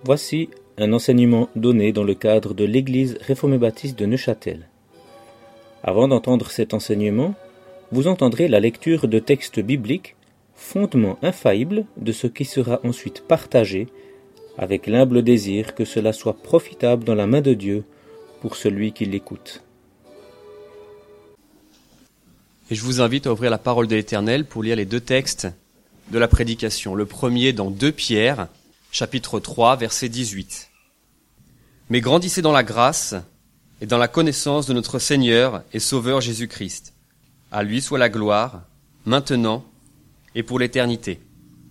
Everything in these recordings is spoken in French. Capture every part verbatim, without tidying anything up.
Voici un enseignement donné dans le cadre de l'Église réformée baptiste de Neuchâtel. Avant d'entendre cet enseignement, vous entendrez la lecture de textes bibliques, fondement infaillible de ce qui sera ensuite partagé, avec l'humble désir que cela soit profitable dans la main de Dieu pour celui qui l'écoute. Et je vous invite à ouvrir la parole de l'Éternel pour lire les deux textes de la prédication. Le premier dans deux Pierre, chapitre trois, verset dix-huit. « Mais grandissez dans la grâce et dans la connaissance de notre Seigneur et Sauveur Jésus-Christ. À lui soit la gloire, maintenant et pour l'éternité. Amen. »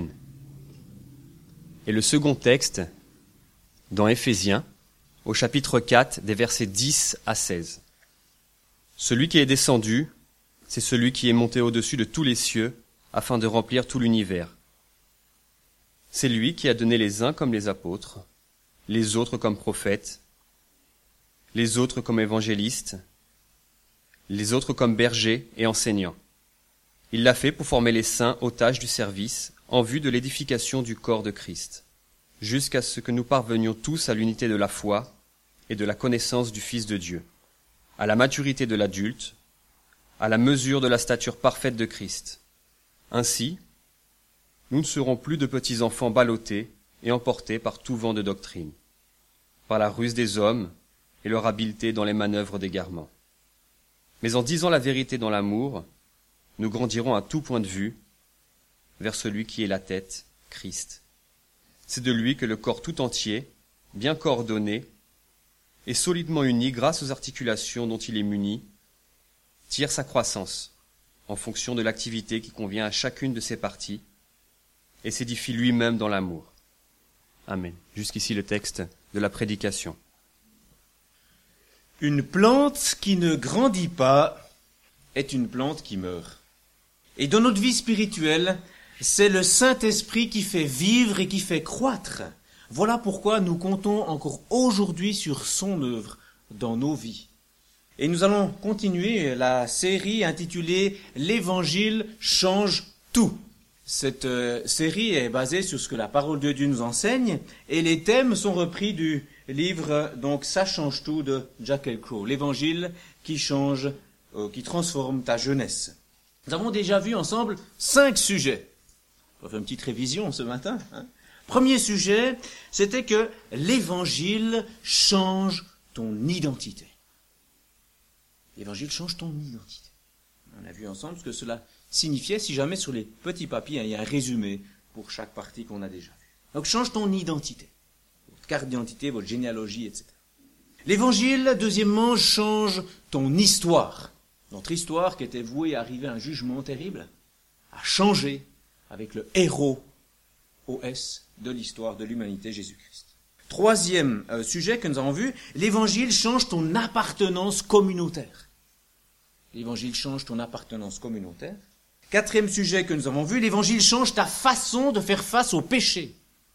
Et le second texte, dans Éphésiens, au chapitre quatre, des versets dix à seize. « Celui qui est descendu, c'est celui qui est monté au-dessus de tous les cieux, afin de remplir tout l'univers. C'est lui qui a donné les uns comme les apôtres, les autres comme prophètes, les autres comme évangélistes, les autres comme bergers et enseignants. Il l'a fait pour former les saints aux tâches du service, en vue de l'édification du corps de Christ, jusqu'à ce que nous parvenions tous à l'unité de la foi et de la connaissance du Fils de Dieu, à la maturité de l'adulte, à la mesure de la stature parfaite de Christ. Ainsi, nous ne serons plus de petits enfants ballottés et emportés par tout vent de doctrine, par la ruse des hommes et leur habileté dans les manœuvres d'égarement. Mais en disant la vérité dans l'amour, nous grandirons à tout point de vue vers celui qui est la tête, Christ. C'est de lui que le corps tout entier, bien coordonné et solidement uni grâce aux articulations dont il est muni, tire sa croissance en fonction de l'activité qui convient à chacune de ses parties et s'édifie lui-même dans l'amour. Amen. Jusqu'ici le texte de la prédication. Une plante qui ne grandit pas est une plante qui meurt. Et dans notre vie spirituelle, c'est le Saint-Esprit qui fait vivre et qui fait croître. Voilà pourquoi nous comptons encore aujourd'hui sur son œuvre dans nos vies. Et nous allons continuer la série intitulée « L'Évangile change tout ». Cette euh, série est basée sur ce que la parole de Dieu nous enseigne et les thèmes sont repris du livre donc « Ça change tout » de Jack Elcrow, l'Évangile qui change, euh, qui transforme ta jeunesse. Nous avons déjà vu ensemble cinq sujets. On va faire une petite révision ce matin. Hein. Premier sujet, c'était que l'Évangile change ton identité. L'Évangile change ton identité. On a vu ensemble ce que cela signifiait si jamais sur les petits papiers, hein, il y a un résumé pour chaque partie qu'on a déjà vu. Donc change ton identité, votre carte d'identité, votre généalogie, et cetera. L'Évangile, deuxièmement, change ton histoire. Notre histoire qui était vouée à arriver à un jugement terrible, a changé avec le héros O S de l'histoire de l'humanité, Jésus-Christ. Troisième euh, sujet que nous avons vu, l'Évangile change ton appartenance communautaire. L'Évangile change ton appartenance communautaire. Quatrième sujet que nous avons vu, l'Évangile change ta façon de faire face au péché.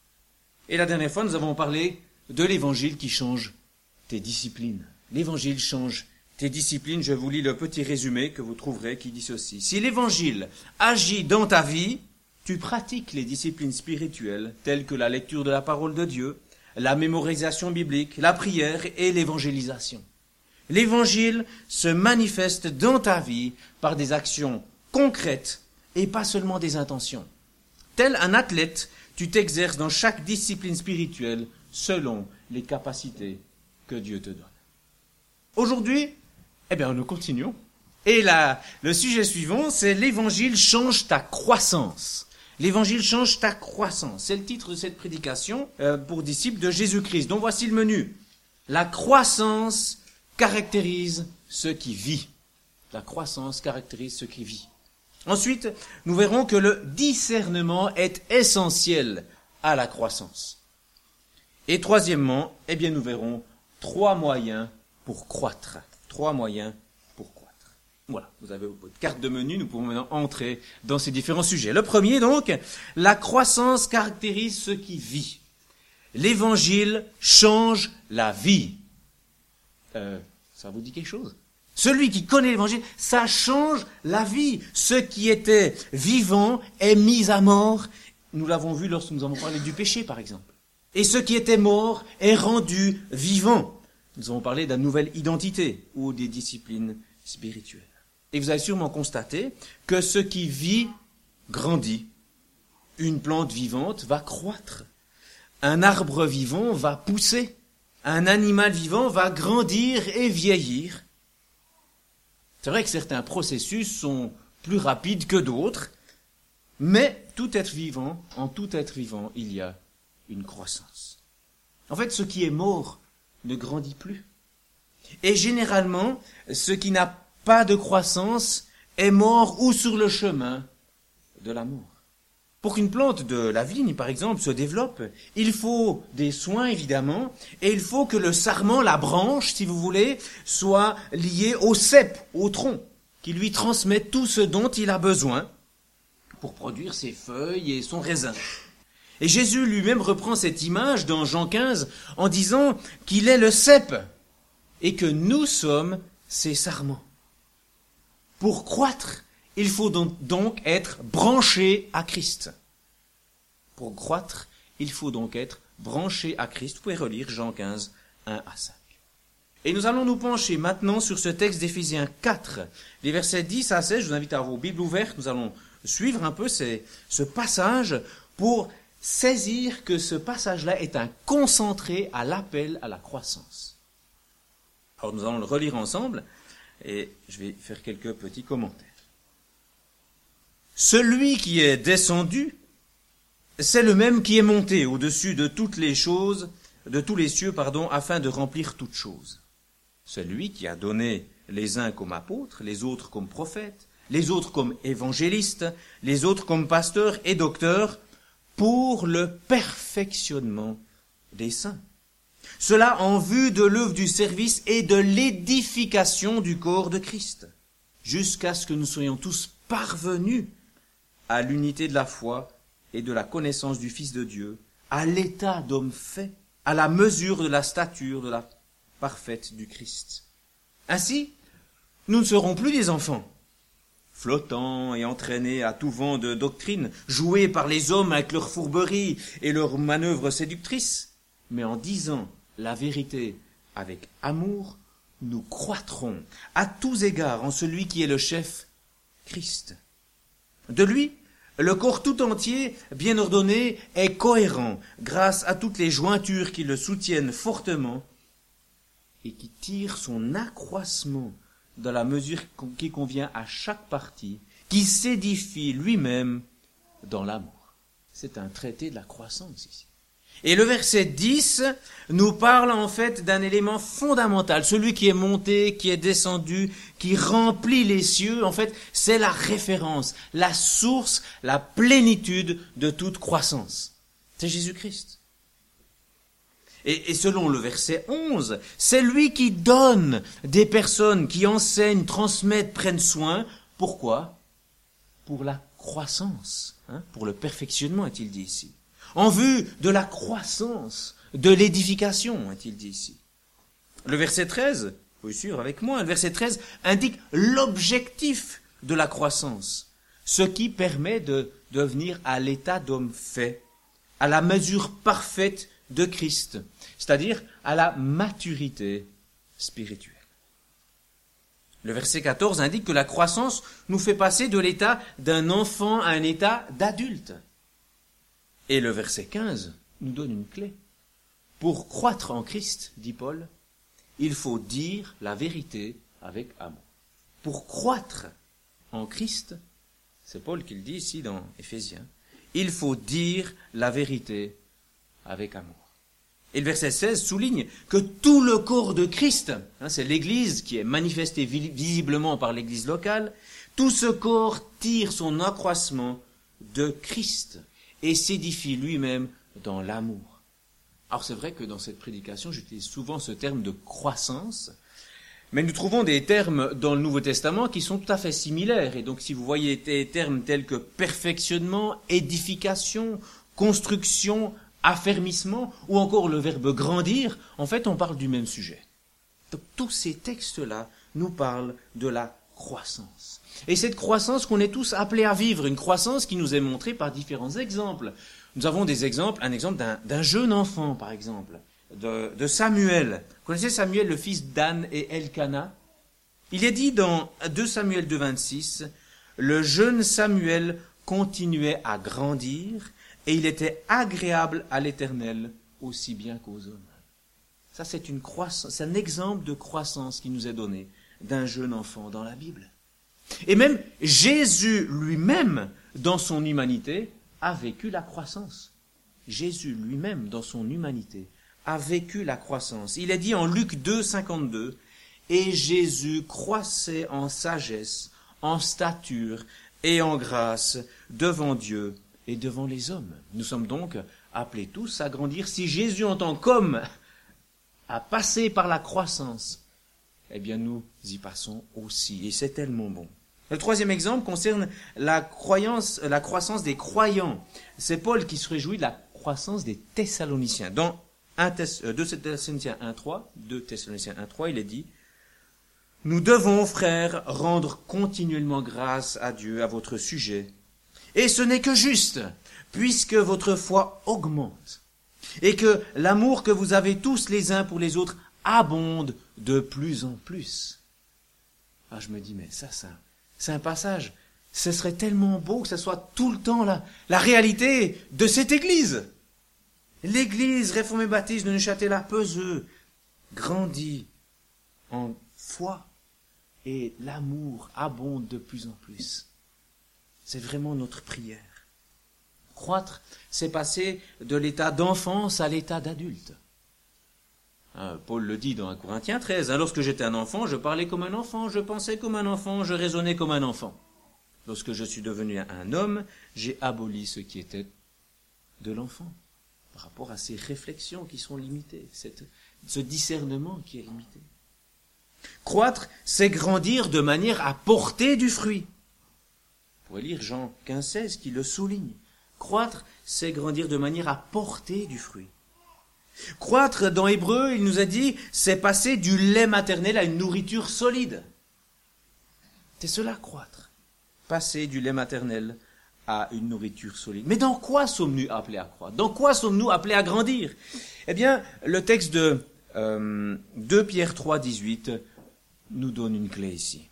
Et la dernière fois, nous avons parlé de l'Évangile qui change tes disciplines. L'Évangile change tes disciplines. Je vous lis le petit résumé que vous trouverez qui dit ceci. Si l'Évangile agit dans ta vie, tu pratiques les disciplines spirituelles telles que la lecture de la parole de Dieu, la mémorisation biblique, la prière et l'évangélisation. L'Évangile se manifeste dans ta vie par des actions concrètes et pas seulement des intentions. Tel un athlète, tu t'exerces dans chaque discipline spirituelle selon les capacités que Dieu te donne. Aujourd'hui, eh bien, nous continuons. Et là, le sujet suivant, c'est l'Évangile change ta croissance. L'Évangile change ta croissance. C'est le titre de cette prédication euh, pour disciples de Jésus-Christ. Donc voici le menu. La croissance caractérise ce qui vit. La croissance caractérise ce qui vit. Ensuite, nous verrons que le discernement est essentiel à la croissance. Et troisièmement, eh bien, nous verrons trois moyens pour croître. Trois moyens pour croître. Voilà, vous avez votre carte de menu, nous pouvons maintenant entrer dans ces différents sujets. Le premier, donc, la croissance caractérise ce qui vit. L'évangile change la vie. Euh, ça vous dit quelque chose? Celui qui connaît l'évangile, ça change la vie. Ce qui était vivant est mis à mort. Nous l'avons vu lorsque nous avons parlé du péché, par exemple. Et ce qui était mort est rendu vivant. Nous avons parlé de la nouvelle identité ou des disciplines spirituelles. Et vous avez sûrement constaté que ce qui vit grandit. Une plante vivante va croître. Un arbre vivant va pousser. Un animal vivant va grandir et vieillir. C'est vrai que certains processus sont plus rapides que d'autres, mais tout être vivant, en tout être vivant, il y a une croissance. En fait, ce qui est mort ne grandit plus. Et généralement, ce qui n'a pas de croissance est mort ou sur le chemin de la mort. Pour qu'une plante de la vigne, par exemple, se développe, il faut des soins, évidemment, et il faut que le sarment, la branche, si vous voulez, soit lié au cep, au tronc, qui lui transmet tout ce dont il a besoin pour produire ses feuilles et son raisin. Et Jésus lui-même reprend cette image dans Jean quinze en disant qu'il est le cep et que nous sommes ses sarments. Pour croître, il faut donc être branché à Christ. Pour croître, il faut donc être branché à Christ. Vous pouvez relire Jean quinze, un à cinq. Et nous allons nous pencher maintenant sur ce texte d'Éphésiens quatre, les versets dix à seize. Je vous invite à avoir vos Bibles ouvertes. Nous allons suivre un peu ces, ce passage pour saisir que ce passage-là est un concentré à l'appel à la croissance. Alors nous allons le relire ensemble et je vais faire quelques petits commentaires. Celui qui est descendu, c'est le même qui est monté au-dessus de toutes les choses, de tous les cieux, pardon, afin de remplir toutes choses. Celui qui a donné les uns comme apôtres, les autres comme prophètes, les autres comme évangélistes, les autres comme pasteurs et docteurs, pour le perfectionnement des saints. Cela en vue de l'œuvre du service et de l'édification du corps de Christ, jusqu'à ce que nous soyons tous parvenus à l'unité de la foi et de la connaissance du Fils de Dieu, à l'état d'homme fait, à la mesure de la stature de la parfaite du Christ. Ainsi, nous ne serons plus des enfants, flottants et entraînés à tout vent de doctrine, joués par les hommes avec leurs fourberies et leurs manœuvres séductrices, mais en disant la vérité avec amour, nous croîtrons à tous égards en celui qui est le chef, Christ. De lui, le corps tout entier, bien ordonné, est cohérent grâce à toutes les jointures qui le soutiennent fortement et qui tirent son accroissement dans la mesure qui convient à chaque partie, qui s'édifie lui-même dans l'amour. C'est un traité de la croissance ici. Et le verset dix nous parle en fait d'un élément fondamental. Celui qui est monté, qui est descendu, qui remplit les cieux, en fait, c'est la référence, la source, la plénitude de toute croissance. C'est Jésus-Christ. Et, et selon le verset onze, c'est lui qui donne des personnes qui enseignent, transmettent, prennent soin. Pourquoi ? Pour la croissance, hein, pour le perfectionnement, est-il dit ici. En vue de la croissance, de l'édification, est-il dit ici. Le verset treize, vous pouvez suivre avec moi, le verset treize indique l'objectif de la croissance, ce qui permet de devenir à l'état d'homme fait, à la mesure parfaite de Christ, c'est-à-dire à la maturité spirituelle. Le verset quatorze indique que la croissance nous fait passer de l'état d'un enfant à un état d'adulte. Et le verset quinze nous donne une clé. Pour croître en Christ, dit Paul, il faut dire la vérité avec amour. Pour croître en Christ, c'est Paul qui le dit ici dans Éphésiens, il faut dire la vérité avec amour. Et le verset seize souligne que tout le corps de Christ, hein, c'est l'Église qui est manifestée visiblement par l'Église locale, tout ce corps tire son accroissement de Christ et s'édifie lui-même dans l'amour. Alors c'est vrai que dans cette prédication, j'utilise souvent ce terme de croissance, mais nous trouvons des termes dans le Nouveau Testament qui sont tout à fait similaires. Et donc si vous voyez des termes tels que perfectionnement, édification, construction, affermissement, ou encore le verbe grandir, en fait on parle du même sujet. Donc tous ces textes-là nous parlent de la croissance. Et cette croissance qu'on est tous appelés à vivre, une croissance qui nous est montrée par différents exemples. Nous avons des exemples, un exemple d'un, d'un jeune enfant, par exemple, de, de Samuel. Vous connaissez Samuel, le fils d'Anne et Elkana? Il est dit dans deux Samuel deux, vingt-six, « Le jeune Samuel continuait à grandir et il était agréable à l'Éternel aussi bien qu'aux hommes. » Ça, c'est une croissance, c'est un exemple de croissance qui nous est donné d'un jeune enfant dans la Bible. Et même Jésus lui-même, dans son humanité, a vécu la croissance. Jésus lui-même, dans son humanité, a vécu la croissance. Il est dit en Luc deux, cinquante-deux, « Et Jésus croissait en sagesse, en stature et en grâce devant Dieu et devant les hommes. » Nous sommes donc appelés tous à grandir. Si Jésus en tant qu'homme a passé par la croissance, eh bien nous y passons aussi. Et c'est tellement bon. Le troisième exemple concerne la croyance, la croissance des croyants. C'est Paul qui se réjouit de la croissance des Thessaloniciens. Dans deux Thessaloniciens un, trois, deux Thessaloniciens un, trois, il est dit « Nous devons, frères, rendre continuellement grâce à Dieu à votre sujet. Et ce n'est que juste, puisque votre foi augmente, et que l'amour que vous avez tous les uns pour les autres abonde de plus en plus. » Ah, je me dis, mais ça, ça, c'est un passage. Ce serait tellement beau que ça soit tout le temps la, la réalité de cette église. L'église réformée baptiste de Neuchâtel à Peseux grandit en foi et l'amour abonde de plus en plus. C'est vraiment notre prière. Croître, c'est passer de l'état d'enfance à l'état d'adulte. Hein, Paul le dit dans un Corinthiens treize, hein, lorsque j'étais un enfant, je parlais comme un enfant, je pensais comme un enfant, je raisonnais comme un enfant. Lorsque je suis devenu un homme, j'ai aboli ce qui était de l'enfant, par rapport à ces réflexions qui sont limitées, cette, ce discernement qui est limité. Croître, c'est grandir de manière à porter du fruit. Vous pourrez lire Jean quinze, seize qui le souligne. Croître, c'est grandir de manière à porter du fruit. Croître, dans Hébreu, il nous a dit, c'est passer du lait maternel à une nourriture solide. C'est cela, croître. Passer du lait maternel à une nourriture solide. Mais dans quoi sommes-nous appelés à croître? Dans quoi sommes-nous appelés à grandir? Eh bien, le texte de euh, deux Pierre trois, dix-huit nous donne une clé ici.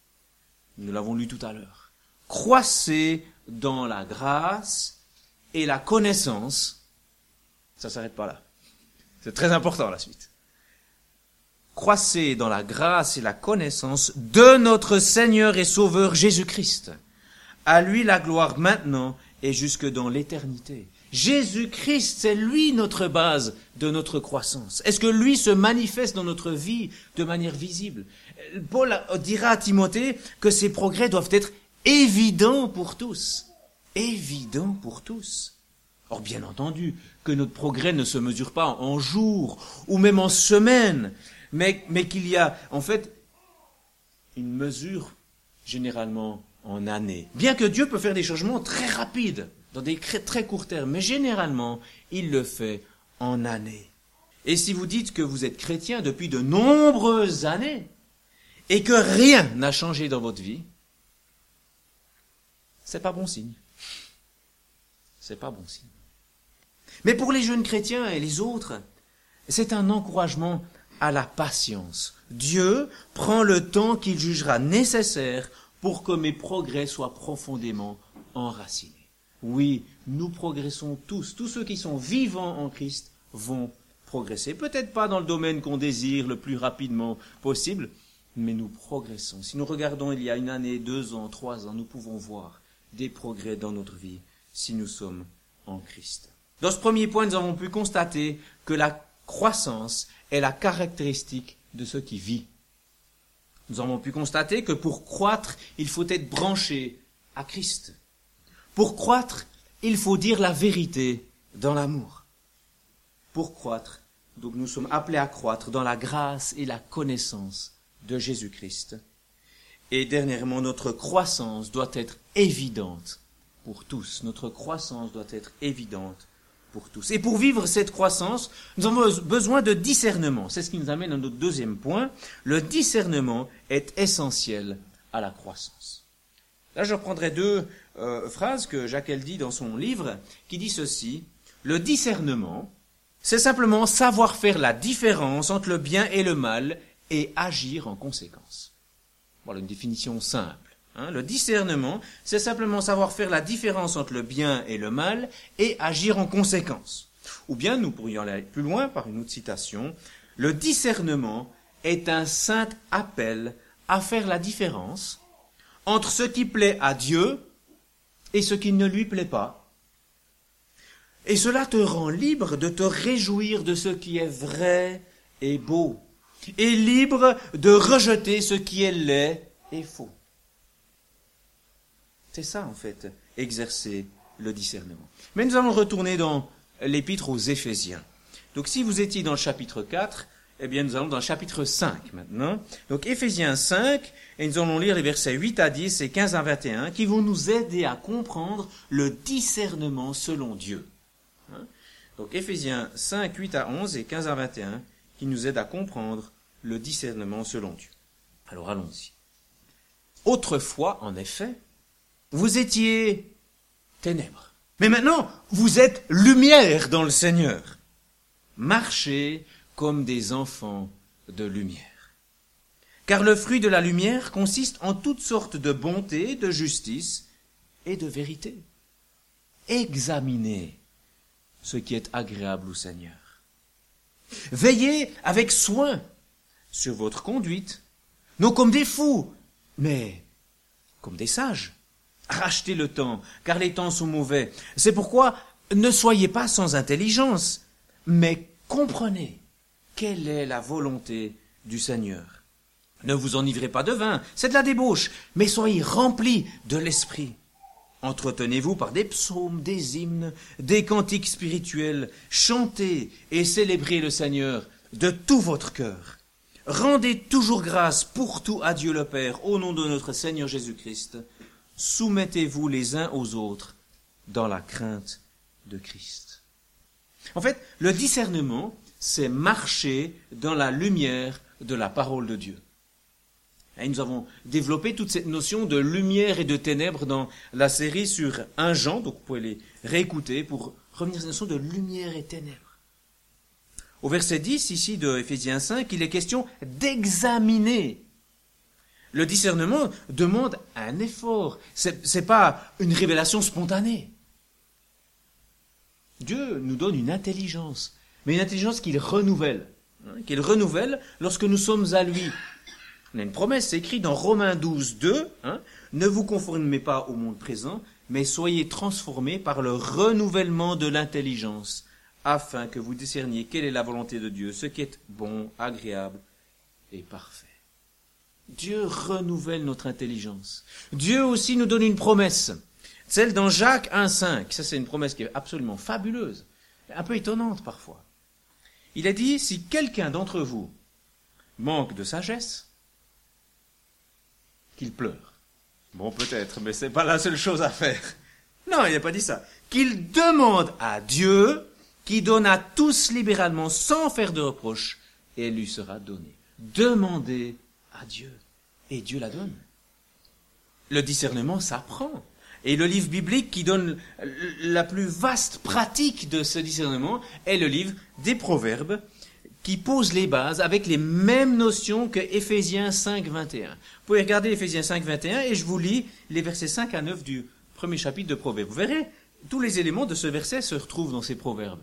Nous l'avons lu tout à l'heure. Croissez dans la grâce et la connaissance. Ça ne s'arrête pas là. C'est très important la suite. Croissez dans la grâce et la connaissance de notre Seigneur et Sauveur Jésus-Christ. À lui la gloire maintenant et jusque dans l'éternité. Jésus-Christ, c'est lui notre base de notre croissance. Est-ce que lui se manifeste dans notre vie de manière visible? Paul dira à Timothée que ces progrès doivent être évidents pour tous. Évidents pour tous. Or, bien entendu, que notre progrès ne se mesure pas en jours ou même en semaines, mais, mais qu'il y a, en fait, une mesure généralement en années. Bien que Dieu peut faire des changements très rapides, dans des très courts termes, mais généralement, il le fait en années. Et si vous dites que vous êtes chrétien depuis de nombreuses années, et que rien n'a changé dans votre vie, c'est pas bon signe. C'est pas bon signe. Mais pour les jeunes chrétiens et les autres, c'est un encouragement à la patience. Dieu prend le temps qu'il jugera nécessaire pour que mes progrès soient profondément enracinés. Oui, nous progressons tous. Tous ceux qui sont vivants en Christ vont progresser. Peut-être pas dans le domaine qu'on désire le plus rapidement possible, mais nous progressons. Si nous regardons il y a une année, deux ans, trois ans, nous pouvons voir des progrès dans notre vie si nous sommes en Christ. Dans ce premier point, nous avons pu constater que la croissance est la caractéristique de ce qui vit. Nous avons pu constater que pour croître, il faut être branché à Christ. Pour croître, il faut dire la vérité dans l'amour. Pour croître, donc nous sommes appelés à croître dans la grâce et la connaissance de Jésus-Christ. Et dernièrement, notre croissance doit être évidente pour tous. Notre croissance doit être évidente pour tous. Et pour vivre cette croissance, nous avons besoin de discernement. C'est ce qui nous amène à notre deuxième point. Le discernement est essentiel à la croissance. Là, je reprendrai deux euh, phrases que Jacques dit dans son livre, qui dit ceci. Le discernement, c'est simplement savoir faire la différence entre le bien et le mal et agir en conséquence. Voilà une définition simple. Hein. Le discernement, c'est simplement savoir faire la différence entre le bien et le mal et agir en conséquence. Ou bien, nous pourrions aller plus loin par une autre citation. Le discernement est un saint appel à faire la différence entre ce qui plaît à Dieu et ce qui ne lui plaît pas. Et cela te rend libre de te réjouir de ce qui est vrai et beau, et libre de rejeter ce qui est laid et faux. C'est ça, en fait, exercer le discernement. Mais nous allons retourner dans l'épître aux Éphésiens. Donc, si vous étiez dans le chapitre quatre, eh bien, nous allons dans le chapitre cinq maintenant. Donc, Éphésiens cinq, et nous allons lire les versets huit à dix et quinze à vingt et un, qui vont nous aider à comprendre le discernement selon Dieu. Hein? Donc, Éphésiens cinq, huit à onze et quinze à vingt et un, qui nous aident à comprendre le discernement selon Dieu. Alors, allons-y. Autrefois, en effet, vous étiez ténèbres. Mais maintenant, vous êtes lumière dans le Seigneur. Marchez comme des enfants de lumière. Car le fruit de la lumière consiste en toutes sortes de bonté, de justice et de vérité. Examinez ce qui est agréable au Seigneur. Veillez avec soin sur votre conduite, non comme des fous, mais comme des sages. Rachetez le temps, car les temps sont mauvais. C'est pourquoi ne soyez pas sans intelligence, mais comprenez quelle est la volonté du Seigneur. Ne vous enivrez pas de vin, c'est de la débauche, mais soyez remplis de l'esprit. Entretenez-vous par des psaumes, des hymnes, des cantiques spirituels, chantez et célébrez le Seigneur de tout votre cœur. Rendez toujours grâce pour tout à Dieu le Père, au nom de notre Seigneur Jésus-Christ. Soumettez-vous les uns aux autres dans la crainte de Christ. En fait, le discernement, c'est marcher dans la lumière de la parole de Dieu. Et nous avons développé toute cette notion de lumière et de ténèbres dans la série sur un Jean, donc vous pouvez les réécouter pour revenir à cette notion de lumière et ténèbres. Au verset dix, ici de Éphésiens cinq, il est question d'examiner. Le discernement demande un effort. C'est, c'est pas une révélation spontanée. Dieu nous donne une intelligence, mais une intelligence qu'il renouvelle. Hein, qu'il renouvelle lorsque nous sommes à lui. On a une promesse, c'est écrit dans Romains douze, deux, hein, ne vous conformez pas au monde présent, mais soyez transformés par le renouvellement de l'intelligence, afin que vous discerniez quelle est la volonté de Dieu, ce qui est bon, agréable et parfait. Dieu renouvelle notre intelligence. Dieu aussi nous donne une promesse, celle dans Jacques un, cinq. Ça, c'est une promesse qui est absolument fabuleuse, un peu étonnante parfois. Il a dit, si quelqu'un d'entre vous manque de sagesse, qu'il pleure. Bon, peut-être, mais c'est pas la seule chose à faire. Non, il n'a pas dit ça. Qu'il demande à Dieu, qui donne à tous libéralement, sans faire de reproche, et elle lui sera donnée. Demandez à Dieu, et Dieu la donne. Le discernement s'apprend. Et le livre biblique qui donne la plus vaste pratique de ce discernement est le livre des Proverbes, qui pose les bases avec les mêmes notions que Éphésiens cinq, vingt et un. Vous pouvez regarder Éphésiens cinq, vingt et un et je vous lis les versets cinq à neuf du premier chapitre de Proverbes. Vous verrez, tous les éléments de ce verset se retrouvent dans ces Proverbes.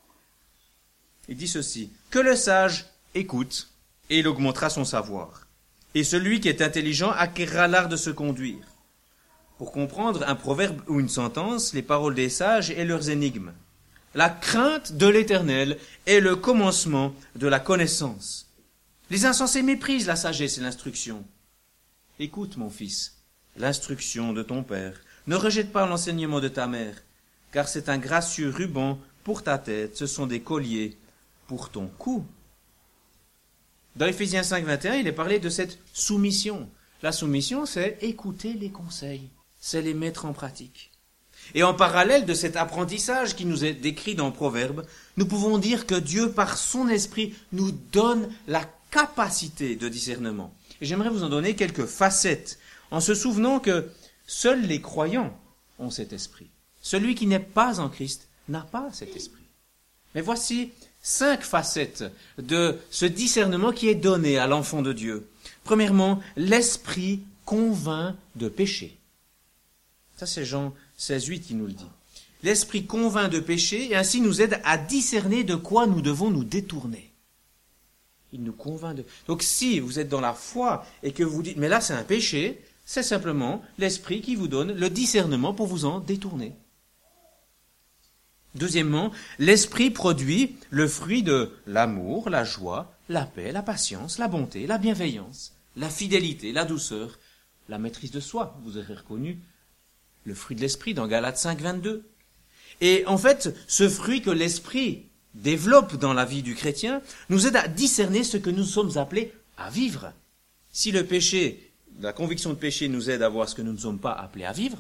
Il dit ceci, « Que le sage écoute, et il augmentera son savoir. Et celui qui est intelligent acquérera l'art de se conduire. Pour comprendre un proverbe ou une sentence, les paroles des sages et leurs énigmes. La crainte de l'Éternel est le commencement de la connaissance. Les insensés méprisent la sagesse et l'instruction. Écoute, mon fils, l'instruction de ton père. Ne rejette pas l'enseignement de ta mère, car c'est un gracieux ruban pour ta tête, ce sont des colliers pour ton cou. » Dans Éphésiens cinq, vingt et un, il est parlé de cette soumission. La soumission, c'est écouter les conseils, c'est les mettre en pratique. Et en parallèle de cet apprentissage qui nous est décrit dans Proverbes, nous pouvons dire que Dieu, par son esprit, nous donne la capacité de discernement. Et j'aimerais vous en donner quelques facettes, en se souvenant que Seuls les croyants ont cet esprit. Celui qui n'est pas en Christ n'a pas cet esprit. Mais voici cinq facettes de ce discernement qui est donné à l'enfant de Dieu. Premièrement, l'esprit convainc de péché. Ça, c'est Jean seize, huit qui nous le dit. L'esprit convainc de péché et ainsi nous aide à discerner de quoi nous devons nous détourner. Il nous convainc de... Donc si vous êtes dans la foi et que vous dites, mais là c'est un péché, c'est simplement l'esprit qui vous donne le discernement pour vous en détourner. Deuxièmement, l'esprit produit le fruit de l'amour, la joie, la paix, la patience, la bonté, la bienveillance, la fidélité, la douceur, la maîtrise de soi. Vous aurez reconnu le fruit de l'esprit dans Galates cinq, vingt-deux. Et en fait, ce fruit que l'esprit développe dans la vie du chrétien nous aide à discerner ce que nous sommes appelés à vivre. Si le péché, la conviction de péché nous aide à voir ce que nous ne sommes pas appelés à vivre,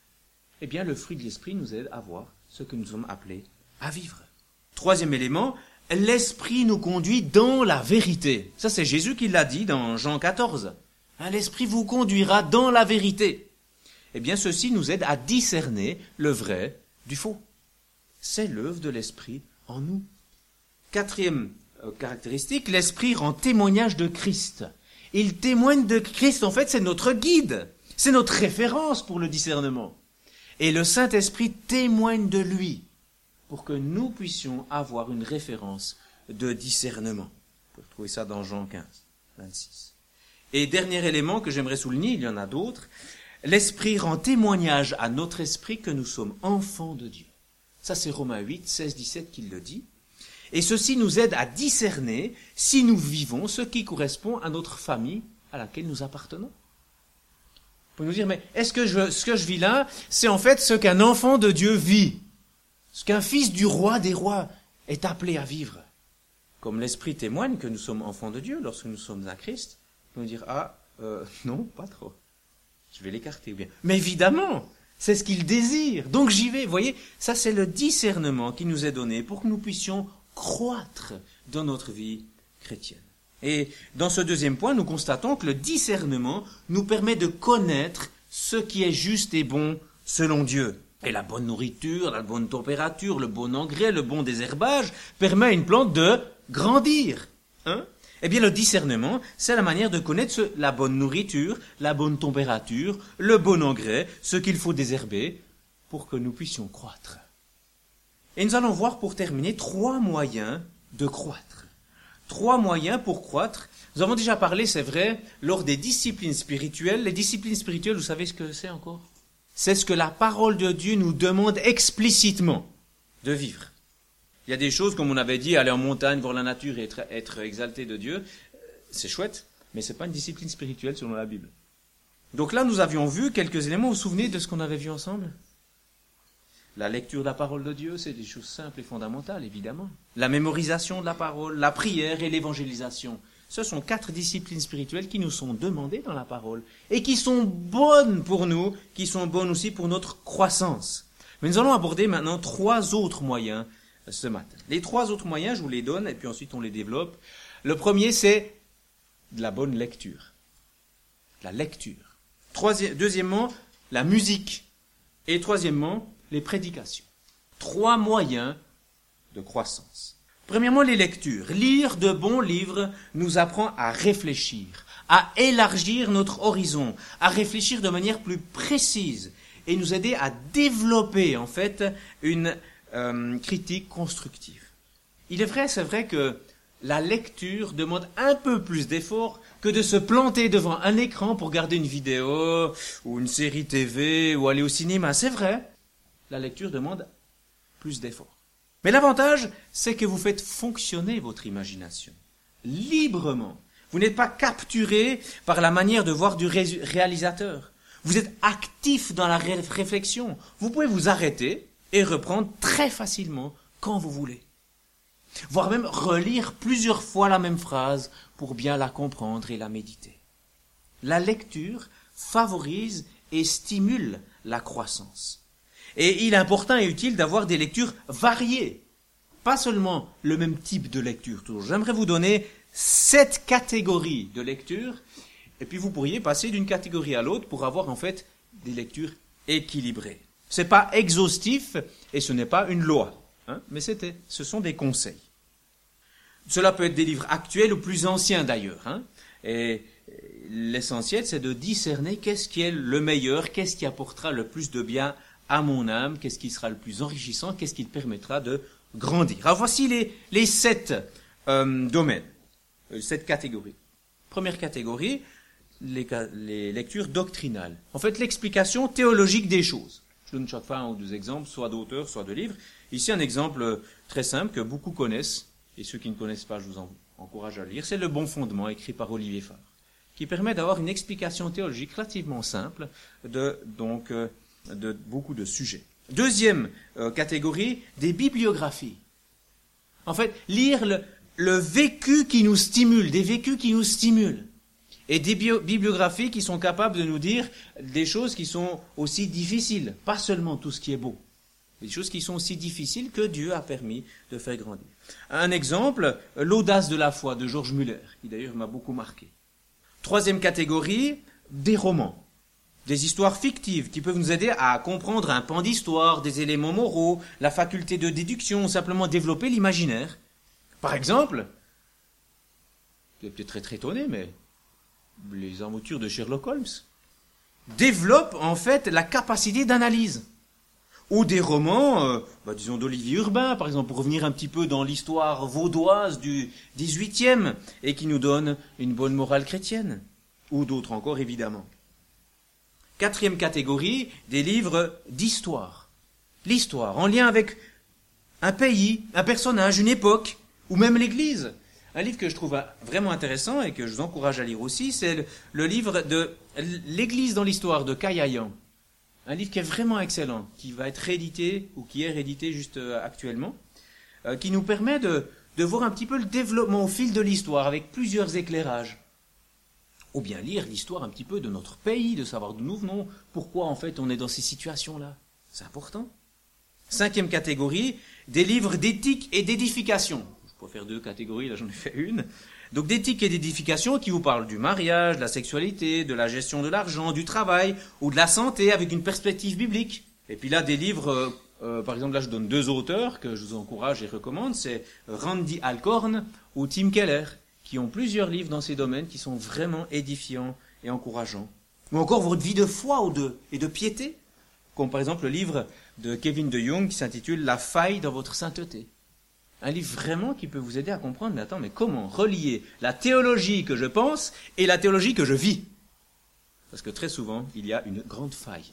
eh bien le fruit de l'esprit nous aide à voir ce que nous sommes appelés à vivre. Troisième élément, l'esprit nous conduit dans la vérité. Ça, c'est Jésus qui l'a dit dans Jean quatorze. Hein, l'esprit vous conduira dans la vérité. Eh bien, ceci nous aide à discerner le vrai du faux. C'est l'œuvre de l'esprit en nous. Quatrième euh, caractéristique, l'esprit rend témoignage de Christ. Il témoigne de Christ, en fait, c'est notre guide. C'est notre référence pour le discernement. Et le Saint-Esprit témoigne de lui pour que nous puissions avoir une référence de discernement. Vous pouvez retrouver ça dans Jean quinze, vingt-six. Et dernier élément que j'aimerais souligner, il y en a d'autres, l'Esprit rend témoignage à notre esprit que nous sommes enfants de Dieu. Ça c'est Romains huit, seize, dix-sept qui le dit. Et ceci nous aide à discerner si nous vivons ce qui correspond à notre famille à laquelle nous appartenons. Vous pouvez nous dire, mais est-ce que je, ce que je vis là, c'est en fait ce qu'un enfant de Dieu vit, ce qu'un fils du roi des rois est appelé à vivre. Comme l'Esprit témoigne que nous sommes enfants de Dieu lorsque nous sommes à Christ, vous pouvez nous dire, ah, euh, non, pas trop. Je vais l'écarter ou bien. Mais évidemment, c'est ce qu'il désire, donc j'y vais. Vous voyez, ça c'est le discernement qui nous est donné pour que nous puissions croître dans notre vie chrétienne. Et dans ce deuxième point, nous constatons que le discernement nous permet de connaître ce qui est juste et bon selon Dieu. Et la bonne nourriture, la bonne température, le bon engrais, le bon désherbage permet à une plante de grandir. Hein? Eh bien, le discernement, c'est la manière de connaître ce, la bonne nourriture, la bonne température, le bon engrais, ce qu'il faut désherber pour que nous puissions croître. Et nous allons voir pour terminer trois moyens de croître. Trois moyens pour croître. Nous avons déjà parlé, c'est vrai, lors des disciplines spirituelles. Les disciplines spirituelles, vous savez ce que c'est encore? C'est ce que la parole de Dieu nous demande explicitement de vivre. Il y a des choses, comme on avait dit, aller en montagne, voir la nature et être, être exalté de Dieu. C'est chouette, mais ce n'est pas une discipline spirituelle selon la Bible. Donc là, nous avions vu quelques éléments. Vous vous souvenez de ce qu'on avait vu ensemble? La lecture de la parole de Dieu, c'est des choses simples et fondamentales, évidemment. La mémorisation de la parole, la prière et l'évangélisation. Ce sont quatre disciplines spirituelles qui nous sont demandées dans la parole et qui sont bonnes pour nous, qui sont bonnes aussi pour notre croissance. Mais nous allons aborder maintenant trois autres moyens ce matin. Les trois autres moyens, je vous les donne et puis ensuite on les développe. Le premier, c'est de la bonne lecture. La lecture. Troisième, deuxièmement, la musique. Et troisièmement, les prédications. Trois moyens de croissance. Premièrement, les lectures. Lire de bons livres nous apprend à réfléchir, à élargir notre horizon, à réfléchir de manière plus précise et nous aider à développer en fait une euh, critique constructive. Il est vrai, c'est vrai que la lecture demande un peu plus d'effort que de se planter devant un écran pour regarder une vidéo ou une série T V ou aller au cinéma. C'est vrai. La lecture demande plus d'efforts. Mais l'avantage, c'est que vous faites fonctionner votre imagination librement. Vous n'êtes pas capturé par la manière de voir du ré- réalisateur. Vous êtes actif dans la ré- réflexion. Vous pouvez vous arrêter et reprendre très facilement quand vous voulez. Voire même relire plusieurs fois la même phrase pour bien la comprendre et la méditer. La lecture favorise et stimule la croissance. Et il est important et utile d'avoir des lectures variées. Pas seulement le même type de lecture toujours. J'aimerais vous donner sept catégories de lecture. Et puis vous pourriez passer d'une catégorie à l'autre pour avoir en fait des lectures équilibrées. Ce n'est pas exhaustif et ce n'est pas une loi, hein, mais c'était, ce sont des conseils. Cela peut être des livres actuels ou plus anciens d'ailleurs. Hein, et l'essentiel, c'est de discerner qu'est-ce qui est le meilleur, qu'est-ce qui apportera le plus de bien à mon âme, qu'est-ce qui sera le plus enrichissant, qu'est-ce qui permettra de grandir. Alors voici les, les sept euh, domaines, euh, sept catégories. Première catégorie, les, les lectures doctrinales. En fait, l'explication théologique des choses. Je donne chaque fois un ou deux exemples, soit d'auteurs, soit de livres. Ici, un exemple très simple que beaucoup connaissent, et ceux qui ne connaissent pas, je vous en encourage à le lire. C'est Le Bon Fondement, écrit par Olivier Fabre, qui permet d'avoir une explication théologique relativement simple de, donc, euh, de beaucoup de sujets. Deuxième euh, catégorie, des bibliographies. En fait, lire le, le vécu qui nous stimule, des vécus qui nous stimulent. Et des bio- bibliographies qui sont capables de nous dire des choses qui sont aussi difficiles, pas seulement tout ce qui est beau. Des choses qui sont aussi difficiles que Dieu a permis de faire grandir. Un exemple, L'audace de la foi de George Muller, qui d'ailleurs m'a beaucoup marqué. Troisième catégorie, des romans. Des histoires fictives qui peuvent nous aider à comprendre un pan d'histoire, des éléments moraux, la faculté de déduction, ou simplement développer l'imaginaire. Par exemple, vous êtes peut-être très, très étonné, mais les aventures de Sherlock Holmes développent en fait la capacité d'analyse. Ou des romans, euh, bah, disons d'Olivier Urbain, par exemple, pour revenir un petit peu dans l'histoire vaudoise du dix-huitième, et qui nous donne une bonne morale chrétienne. Ou d'autres encore, évidemment. Quatrième catégorie, des livres d'histoire. L'histoire, en lien avec un pays, un personnage, une époque, ou même l'Église. Un livre que je trouve vraiment intéressant et que je vous encourage à lire aussi, c'est le, le livre de L'Église dans l'histoire de Kaillayan. Un livre qui est vraiment excellent, qui va être réédité, ou qui est réédité juste actuellement, euh, qui nous permet de, de voir un petit peu le développement au fil de l'histoire, avec plusieurs éclairages. Ou bien lire l'histoire un petit peu de notre pays, de savoir d'où nous venons, pourquoi en fait on est dans ces situations-là. C'est important. Cinquième catégorie, des livres d'éthique et d'édification. Je peux faire deux catégories, là j'en ai fait une. Donc d'éthique et d'édification qui vous parlent du mariage, de la sexualité, de la gestion de l'argent, du travail ou de la santé avec une perspective biblique. Et puis là des livres, euh, euh, par exemple là je donne deux auteurs que je vous encourage et recommande, c'est Randy Alcorn ou Tim Keller, qui ont plusieurs livres dans ces domaines qui sont vraiment édifiants et encourageants. Ou encore votre vie de foi ou de, et de piété, comme par exemple le livre de Kevin de Young qui s'intitule La faille dans votre sainteté. Un livre vraiment qui peut vous aider à comprendre, mais attends, mais comment relier la théologie que je pense et la théologie que je vis? Parce que très souvent, il y a une grande faille.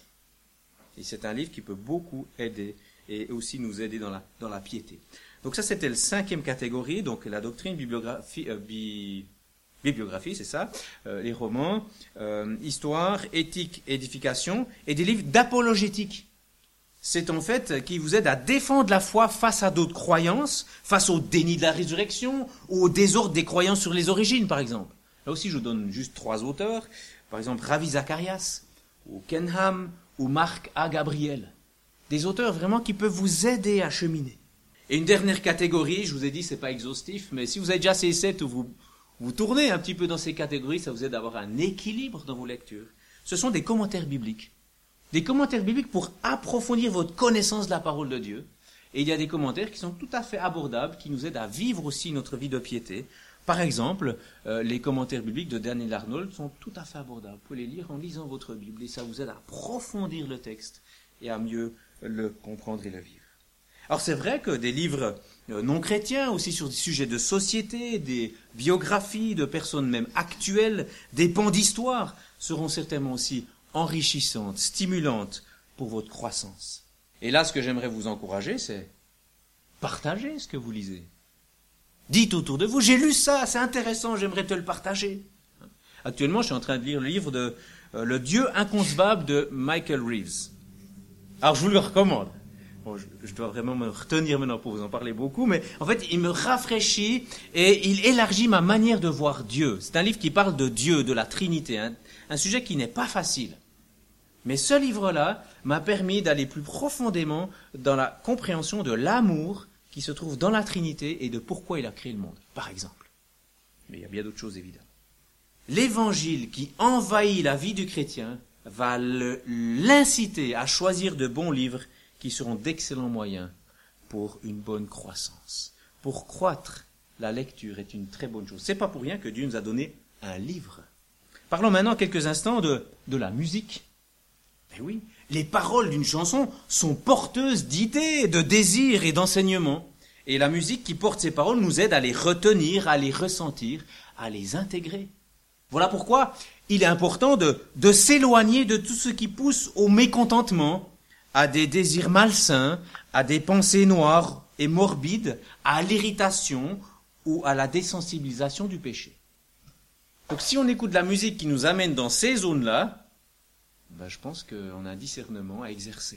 Et c'est un livre qui peut beaucoup aider et aussi nous aider dans la, dans la piété. Donc ça, c'était la cinquième catégorie, donc la doctrine, bibliographie, euh, bi, bibliographie, c'est ça, euh, les romans, euh, histoire, éthique, édification, et des livres d'apologétique. C'est en fait qui vous aide à défendre la foi face à d'autres croyances, face au déni de la résurrection ou au désordre des croyances sur les origines, par exemple. Là aussi, je vous donne juste trois auteurs. Par exemple, Ravi Zacharias, ou Ken Ham, ou Marc A. Gabriel. Des auteurs vraiment qui peuvent vous aider à cheminer. Et une dernière catégorie, je vous ai dit, c'est pas exhaustif, mais si vous avez déjà ces sept où vous, vous tournez un petit peu dans ces catégories, ça vous aide à avoir un équilibre dans vos lectures. Ce sont des commentaires bibliques. Des commentaires bibliques pour approfondir votre connaissance de la parole de Dieu. Et il y a des commentaires qui sont tout à fait abordables, qui nous aident à vivre aussi notre vie de piété. Par exemple, euh, les commentaires bibliques de Daniel Arnold sont tout à fait abordables. Vous pouvez les lire en lisant votre Bible et ça vous aide à approfondir le texte et à mieux le comprendre et le vivre. Alors c'est vrai que des livres euh, non chrétiens, aussi sur des sujets de société, des biographies de personnes même actuelles, des pans d'histoire, seront certainement aussi enrichissantes, stimulantes pour votre croissance. Et là, ce que j'aimerais vous encourager, c'est partager ce que vous lisez. Dites autour de vous, j'ai lu ça, c'est intéressant, j'aimerais te le partager. Actuellement, je suis en train de lire le livre de euh, Le Dieu inconcevable de Michael Reeves. Alors, je vous le recommande. Bon, je, je dois vraiment me retenir maintenant pour vous en parler beaucoup, mais en fait, il me rafraîchit et il élargit ma manière de voir Dieu. C'est un livre qui parle de Dieu, de la Trinité, hein, un sujet qui n'est pas facile. Mais ce livre-là m'a permis d'aller plus profondément dans la compréhension de l'amour qui se trouve dans la Trinité et de pourquoi il a créé le monde, par exemple. Mais il y a bien d'autres choses, évidemment. L'évangile qui envahit la vie du chrétien va le- l'inciter à choisir de bons livres qui seront d'excellents moyens pour une bonne croissance. Pour croître, la lecture est une très bonne chose. C'est pas pour rien que Dieu nous a donné un livre. Parlons maintenant quelques instants de, de la musique. Eh oui, les paroles d'une chanson sont porteuses d'idées, de désirs et d'enseignements. Et la musique qui porte ces paroles nous aide à les retenir, à les ressentir, à les intégrer. Voilà pourquoi il est important de, de s'éloigner de tout ce qui pousse au mécontentement, à des désirs malsains, à des pensées noires et morbides, à l'irritation ou à la désensibilisation du péché. Donc si on écoute la musique qui nous amène dans ces zones-là, ben je pense qu'on a un discernement à exercer.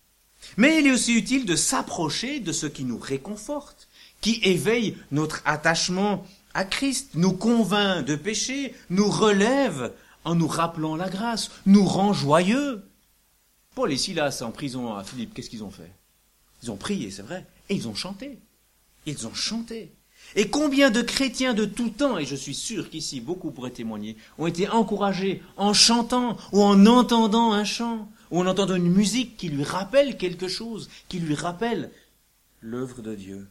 Mais il est aussi utile de s'approcher de ce qui nous réconforte, qui éveille notre attachement à Christ, nous convainc de péché, nous relève en nous rappelant la grâce, nous rend joyeux. Paul et Silas en prison à Philippe, qu'est-ce qu'ils ont fait? Ils ont prié, c'est vrai, et ils ont chanté. Ils ont chanté. Et combien de chrétiens de tout temps, et je suis sûr qu'ici beaucoup pourraient témoigner, ont été encouragés en chantant ou en entendant un chant, ou en entendant une musique qui lui rappelle quelque chose, qui lui rappelle l'œuvre de Dieu.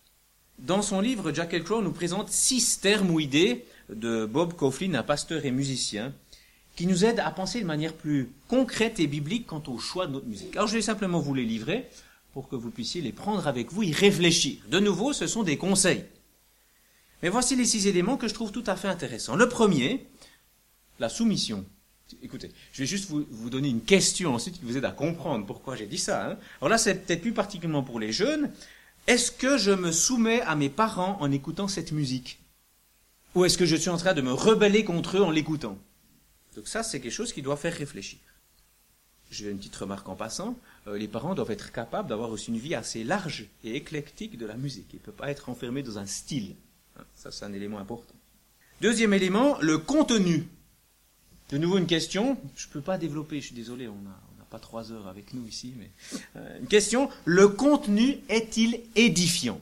Dans son livre, Jack Elcrow nous présente six termes ou idées de Bob Kauflin, un pasteur et musicien, qui nous aident à penser de manière plus concrète et biblique quant au choix de notre musique. Alors je vais simplement vous les livrer pour que vous puissiez les prendre avec vous, y réfléchir. De nouveau, ce sont des conseils. Mais voici les six éléments que je trouve tout à fait intéressants. Le premier, la soumission. Écoutez, je vais juste vous, vous donner une question ensuite qui vous aide à comprendre pourquoi j'ai dit ça. Hein. Alors là, c'est peut-être plus particulièrement pour les jeunes. Est-ce que je me soumets à mes parents en écoutant cette musique? Ou est-ce que je suis en train de me rebeller contre eux en l'écoutant? Donc ça, c'est quelque chose qui doit faire réfléchir. J'ai une petite remarque en passant. Euh, les parents doivent être capables d'avoir aussi une vie assez large et éclectique de la musique. Ils ne peuvent pas être enfermés dans un style. Hein, ça, c'est un élément important. Deuxième élément, le contenu. De nouveau, une question. Je ne peux pas développer, je suis désolé, on n'a on n'a pas trois heures avec nous ici. Mais euh, une question, le contenu est-il édifiant?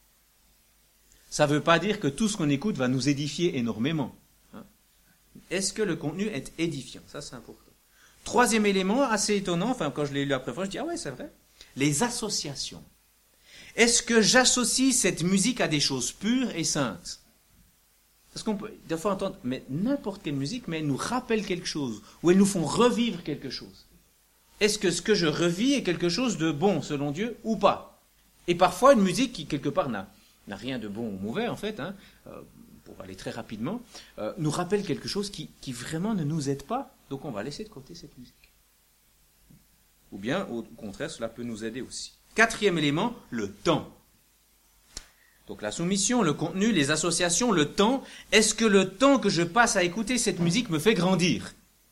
Ça ne veut pas dire que tout ce qu'on écoute va nous édifier énormément. Hein. Est-ce que le contenu est édifiant? Ça, c'est important. Troisième élément, assez étonnant, enfin, quand je l'ai lu la première fois, je dis, ah ouais, c'est vrai. Les associations. Est-ce que j'associe cette musique à des choses pures et saintes? Parce qu'on peut, des fois, entendre, mais n'importe quelle musique, mais elle nous rappelle quelque chose, ou elles nous font revivre quelque chose. Est-ce que ce que je revis est quelque chose de bon, selon Dieu, ou pas? Et parfois, une musique qui, quelque part, n'a, n'a rien de bon ou mauvais, en fait, hein, euh, pour aller très rapidement, euh, nous rappelle quelque chose qui, qui vraiment ne nous aide pas. Donc on va laisser de côté cette musique. Ou bien, au contraire, cela peut nous aider aussi. Quatrième élément, le temps. Donc la soumission, le contenu, les associations, le temps. Est-ce que le temps que je passe à écouter cette musique me fait grandir?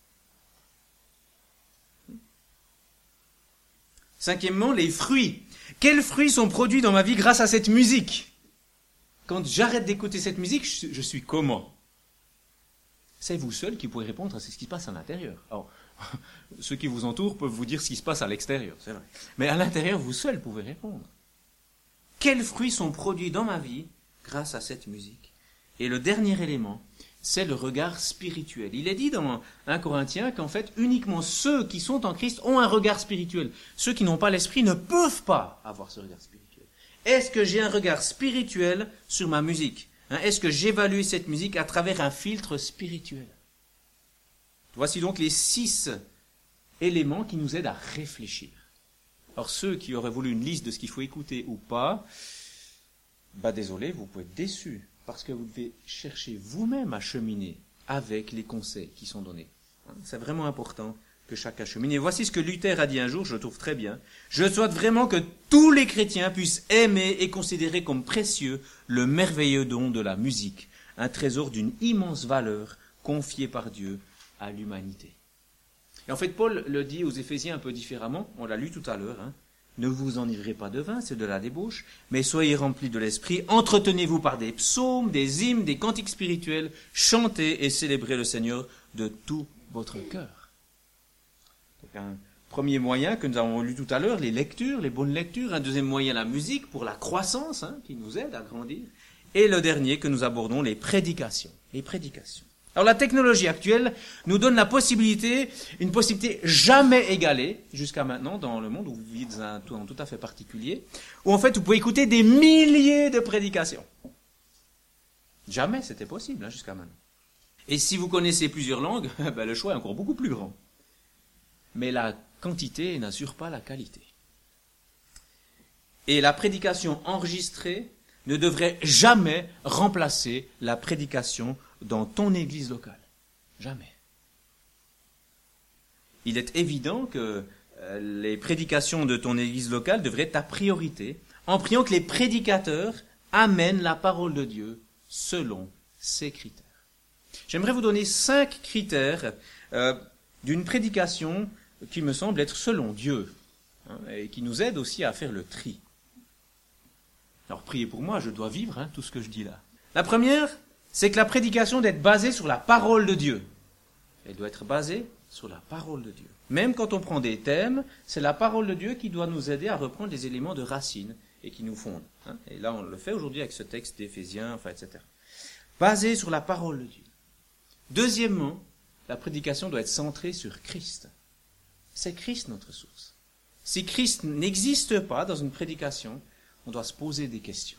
Cinquièmement, les fruits. Quels fruits sont produits dans ma vie grâce à cette musique? Quand j'arrête d'écouter cette musique, je suis comment? C'est vous seul qui pouvez répondre à ce qui se passe à l'intérieur. Alors, ceux qui vous entourent peuvent vous dire ce qui se passe à l'extérieur, c'est vrai. Mais à l'intérieur, vous seul pouvez répondre. Quels fruits sont produits dans ma vie grâce à cette musique? Et le dernier élément, c'est le regard spirituel. Il est dit dans un Corinthiens qu'en fait, uniquement ceux qui sont en Christ ont un regard spirituel. Ceux qui n'ont pas l'esprit ne peuvent pas avoir ce regard spirituel. Est-ce que j'ai un regard spirituel sur ma musique? Est-ce que j'évalue cette musique à travers un filtre spirituel? Voici donc les six éléments qui nous aident à réfléchir. Alors ceux qui auraient voulu une liste de ce qu'il faut écouter ou pas, bah désolé, vous pouvez être déçus, parce que vous devez chercher vous-même à cheminer avec les conseils qui sont donnés. C'est vraiment important que chacun chemine. Et voici ce que Luther a dit un jour, je le trouve très bien. Je souhaite vraiment que tous les chrétiens puissent aimer et considérer comme précieux le merveilleux don de la musique, un trésor d'une immense valeur confié par Dieu à l'humanité. Et en fait, Paul le dit aux Éphésiens un peu différemment, on l'a lu tout à l'heure, hein. Ne vous enivrez pas de vin, c'est de la débauche, mais soyez remplis de l'esprit, entretenez-vous par des psaumes, des hymnes, des cantiques spirituels, chantez et célébrez le Seigneur de tout votre cœur. Donc un premier moyen que nous avons lu tout à l'heure, les lectures, les bonnes lectures. Un deuxième moyen, la musique pour la croissance, hein, qui nous aide à grandir. Et le dernier que nous abordons, les prédications. Les prédications. Alors la technologie actuelle nous donne la possibilité, une possibilité jamais égalée jusqu'à maintenant dans le monde où vous vivez dans un temps tout à fait particulier, où en fait vous pouvez écouter des milliers de prédications. Jamais c'était possible hein, jusqu'à maintenant. Et si vous connaissez plusieurs langues, ben, le choix est encore beaucoup plus grand. Mais la quantité n'assure pas la qualité. Et la prédication enregistrée ne devrait jamais remplacer la prédication dans ton église locale. Jamais. Il est évident que euh, les prédications de ton église locale devraient être ta priorité, en priant que les prédicateurs amènent la parole de Dieu selon ces critères. J'aimerais vous donner cinq critères euh, d'une prédication qui me semble être selon Dieu, hein, et qui nous aide aussi à faire le tri. Alors priez pour moi, je dois vivre hein, tout ce que je dis là. La première, c'est que la prédication doit être basée sur la parole de Dieu. Elle doit être basée sur la parole de Dieu. Même quand on prend des thèmes, c'est la parole de Dieu qui doit nous aider à reprendre les éléments de racine et qui nous fondent. Hein. Et là, on le fait aujourd'hui avec ce texte d'Éphésiens, enfin, et cetera. Basée sur la parole de Dieu. Deuxièmement, la prédication doit être centrée sur Christ. C'est Christ notre source. Si Christ n'existe pas dans une prédication, on doit se poser des questions.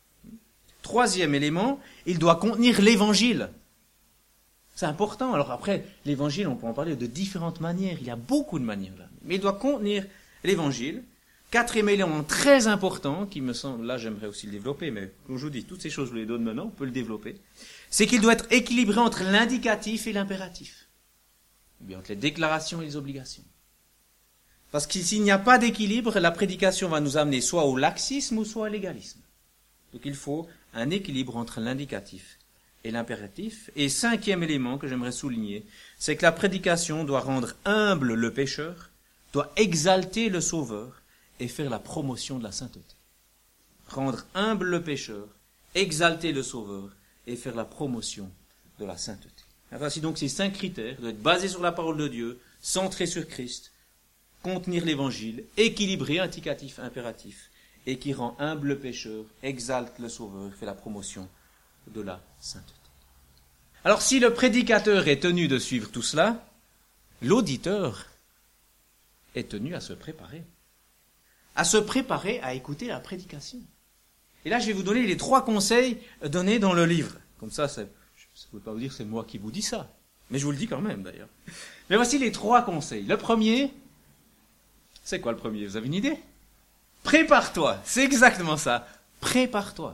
Troisième élément, il doit contenir l'évangile. C'est important. Alors après, l'évangile, on peut en parler de différentes manières. Il y a beaucoup de manières là. Mais il doit contenir l'évangile. Quatrième élément très important, qui me semble, là j'aimerais aussi le développer, mais comme je vous dis, toutes ces choses je vous les donne maintenant, on peut le développer, c'est qu'il doit être équilibré entre l'indicatif et l'impératif. Ou bien entre les déclarations et les obligations. Parce que s'il n'y a pas d'équilibre, la prédication va nous amener soit au laxisme ou soit au légalisme. Donc il faut un équilibre entre l'indicatif et l'impératif. Et cinquième élément que j'aimerais souligner, c'est que la prédication doit rendre humble le pécheur, doit exalter le sauveur et faire la promotion de la sainteté. Rendre humble le pécheur, exalter le sauveur et faire la promotion de la sainteté. Voici donc ces cinq critères, doivent être basés sur la parole de Dieu, centrés sur Christ, contenir l'évangile, équilibré, indicatif, impératif, et qui rend humble le pécheur, exalte le sauveur, fait la promotion de la sainteté. Alors si le prédicateur est tenu de suivre tout cela, l'auditeur est tenu à se préparer. À se préparer à écouter la prédication. Et là, je vais vous donner les trois conseils donnés dans le livre. Comme ça, ça ne veut pas vous dire que c'est moi qui vous dis ça. Mais je vous le dis quand même, d'ailleurs. Mais voici les trois conseils. Le premier, c'est quoi le premier? Vous avez une idée? Prépare-toi. C'est exactement ça. Prépare-toi.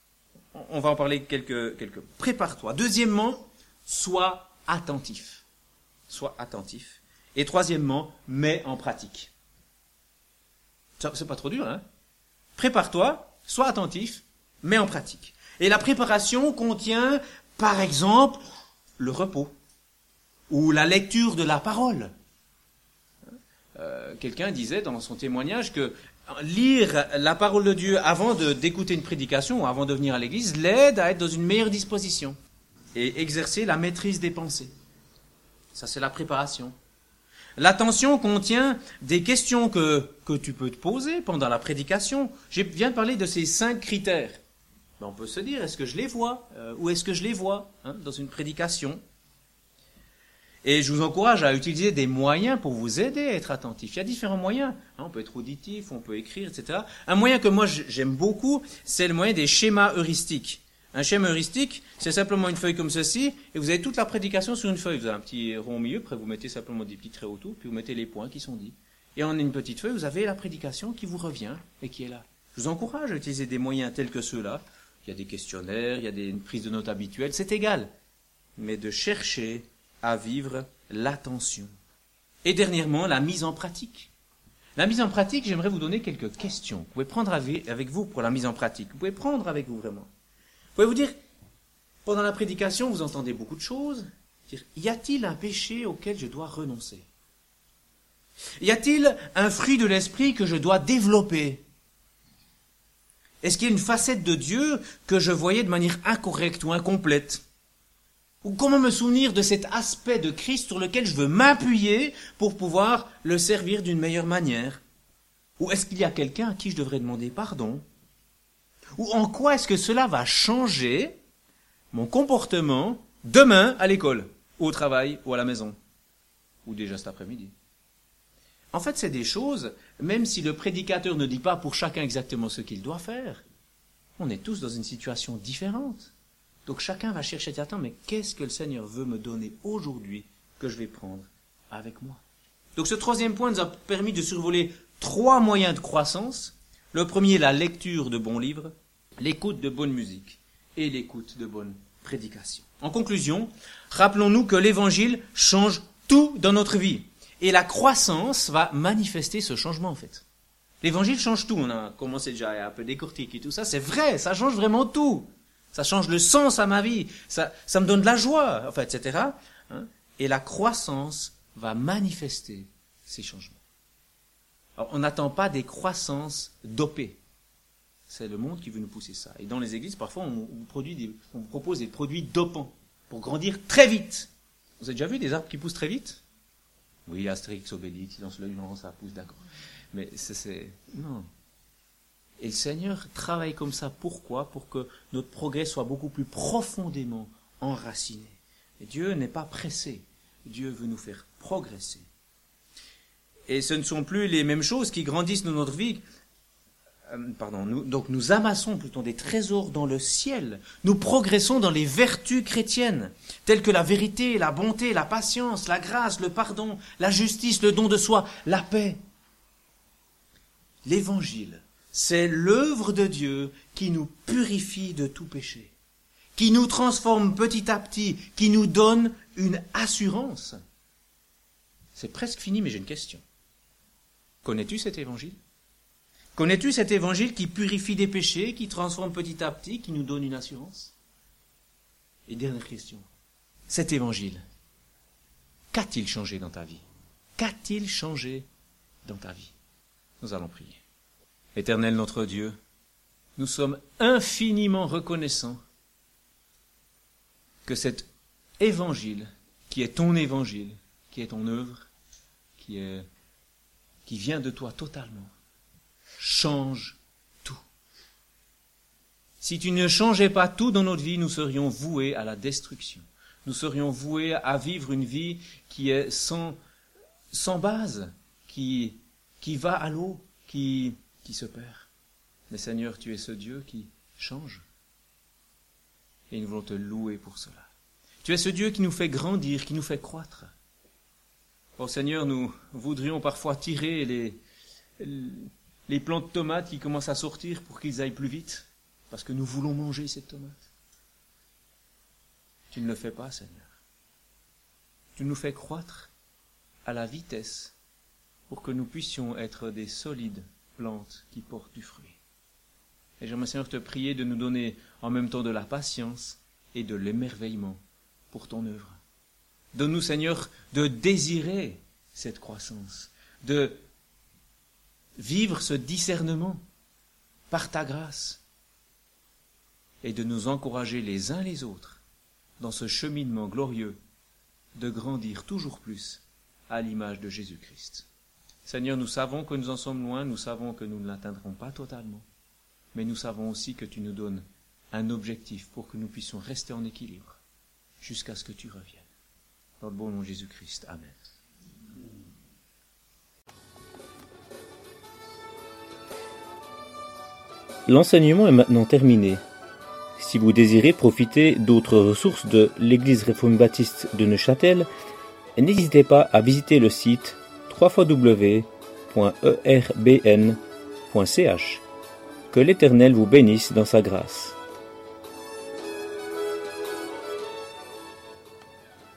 On va en parler quelques, quelques. Prépare-toi. Deuxièmement, sois attentif. Sois attentif. Et troisièmement, mets en pratique. Ça, c'est pas trop dur, hein? Prépare-toi, sois attentif, mets en pratique. Et la préparation contient, par exemple, le repos ou la lecture de la parole. Euh, quelqu'un disait dans son témoignage que lire la parole de Dieu avant de, d'écouter une prédication ou avant de venir à l'église l'aide à être dans une meilleure disposition et exercer la maîtrise des pensées. Ça, c'est la préparation. L'attention contient des questions que, que tu peux te poser pendant la prédication. Je viens de parler de ces cinq critères. Ben, on peut se dire, est-ce que je les vois euh, Où est-ce que je les vois hein, dans une prédication? Et je vous encourage à utiliser des moyens pour vous aider à être attentif. Il y a différents moyens. Hein, on peut être auditif, on peut écrire, et cetera. Un moyen que moi j'aime beaucoup, c'est le moyen des schémas heuristiques. Un schéma heuristique, c'est simplement une feuille comme ceci, et vous avez toute la prédication sur une feuille. Vous avez un petit rond au milieu, après vous mettez simplement des petits traits autour, puis vous mettez les points qui sont dits. Et en une petite feuille, vous avez la prédication qui vous revient et qui est là. Je vous encourage à utiliser des moyens tels que ceux-là. Il y a des questionnaires, il y a des prises de notes habituelles, c'est égal. Mais de chercher à vivre l'attention. Et dernièrement, la mise en pratique. La mise en pratique, j'aimerais vous donner quelques questions. Vous pouvez prendre avec vous pour la mise en pratique. Vous pouvez prendre avec vous vraiment. Vous pouvez vous dire, pendant la prédication, vous entendez beaucoup de choses. Dire, y a-t-il un péché auquel je dois renoncer? Y a-t-il un fruit de l'esprit que je dois développer? Est-ce qu'il y a une facette de Dieu que je voyais de manière incorrecte ou incomplète? Ou comment me souvenir de cet aspect de Christ sur lequel je veux m'appuyer pour pouvoir le servir d'une meilleure manière? Ou est-ce qu'il y a quelqu'un à qui je devrais demander pardon? Ou en quoi est-ce que cela va changer mon comportement demain à l'école, au travail ou à la maison, ou déjà cet après-midi. En fait, c'est des choses, même si le prédicateur ne dit pas pour chacun exactement ce qu'il doit faire, on est tous dans une situation différente. Donc chacun va chercher à dire, attends, mais qu'est-ce que le Seigneur veut me donner aujourd'hui que je vais prendre avec moi? Donc ce troisième point nous a permis de survoler trois moyens de croissance. Le premier, la lecture de bons livres, l'écoute de bonne musique et l'écoute de bonnes prédications. En conclusion, rappelons-nous que l'Évangile change tout dans notre vie. Et la croissance va manifester ce changement en fait. L'Évangile change tout. On a commencé déjà à un peu décortiquer tout ça. C'est vrai, ça change vraiment tout. Ça change le sens à ma vie. Ça, ça me donne de la joie, en fait, et cetera. Hein? Et la croissance va manifester ces changements. Alors, on n'attend pas des croissances dopées. C'est le monde qui veut nous pousser ça. Et dans les églises, parfois, on, on, produit des, on propose des produits dopants pour grandir très vite. Vous avez déjà vu des arbres qui poussent très vite? Oui, Astérix, Obélix, ils lancent l'œil, non, ça pousse, d'accord. Mais c'est, c'est... Non. Et le Seigneur travaille comme ça. Pourquoi? Pour que notre progrès soit beaucoup plus profondément enraciné. Et Dieu n'est pas pressé. Dieu veut nous faire progresser. Et ce ne sont plus les mêmes choses qui grandissent dans notre vie. Euh, pardon, nous, donc nous amassons plutôt des trésors dans le ciel. Nous progressons dans les vertus chrétiennes, telles que la vérité, la bonté, la patience, la grâce, le pardon, la justice, le don de soi, la paix. L'Évangile, c'est l'œuvre de Dieu qui nous purifie de tout péché, qui nous transforme petit à petit, qui nous donne une assurance. C'est presque fini, mais j'ai une question. Connais-tu cet Évangile? Connais-tu cet Évangile qui purifie des péchés, qui transforme petit à petit, qui nous donne une assurance? Et dernière question. Cet Évangile, qu'a-t-il changé dans ta vie? Qu'a-t-il changé dans ta vie? Nous allons prier. Éternel notre Dieu, nous sommes infiniment reconnaissants que cet Évangile, qui est ton Évangile, qui est ton œuvre, qui est, qui vient de toi totalement, change tout. Si tu ne changeais pas tout dans notre vie, nous serions voués à la destruction. Nous serions voués à vivre une vie qui est sans, sans base, qui, qui va à l'eau, qui, qui se perd. Mais Seigneur, tu es ce Dieu qui change. Et nous voulons te louer pour cela. Tu es ce Dieu qui nous fait grandir, qui nous fait croître. Oh Seigneur, nous voudrions parfois tirer les, les plants de tomates qui commencent à sortir pour qu'ils aillent plus vite, parce que nous voulons manger ces tomates. Tu ne le fais pas, Seigneur. Tu nous fais croître à la vitesse pour que nous puissions être des solides plantes qui portent du fruit. Et j'aimerais, Seigneur, te prier de nous donner en même temps de la patience et de l'émerveillement pour ton œuvre. Donne-nous, Seigneur, de désirer cette croissance, de vivre ce discernement par ta grâce et de nous encourager les uns les autres dans ce cheminement glorieux de grandir toujours plus à l'image de Jésus-Christ. Seigneur, nous savons que nous en sommes loin, nous savons que nous ne l'atteindrons pas totalement, mais nous savons aussi que tu nous donnes un objectif pour que nous puissions rester en équilibre jusqu'à ce que tu reviennes. Dans le bon nom de Jésus-Christ. Amen. L'enseignement est maintenant terminé. Si vous désirez profiter d'autres ressources de l'Église réformée baptiste de Neuchâtel, n'hésitez pas à visiter le site w w w point e r b n point c h. Que l'Éternel vous bénisse dans sa grâce.